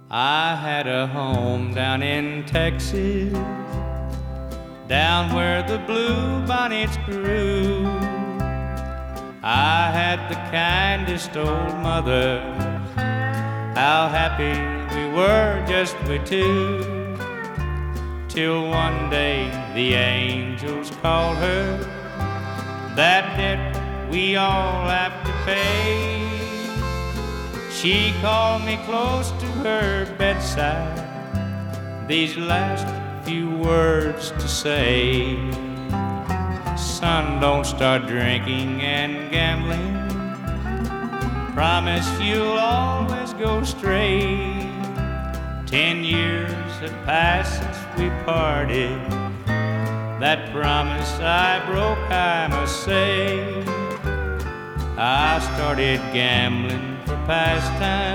I had a home down in Texas, down where the blue bonnets grew. I had the kindest old mother, how happy we were just we two. Till one day the angels called her, that debt we all have to pay. She called me close to her bedside, these last few words to say. Son, don't start drinking and gambling, promise you'll always go straight. 10 years have passed since we parted, that promise I broke, I must say. I started gambling for pastime,